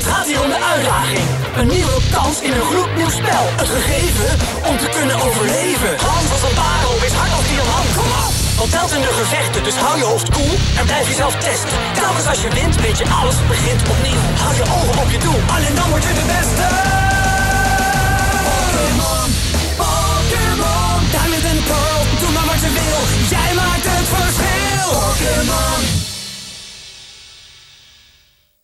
Het gaat hier om de uitdaging. Een nieuwe kans in een gloednieuw spel. Het gegeven om te kunnen overleven. Hand als een parel, is hard als diamant. Kom op! Want telt in de gevechten, dus hou je hoofd koel en blijf jezelf testen. Telkens als je wint, weet je alles begint opnieuw. Hou je ogen op je doel, alleen dan word je de beste.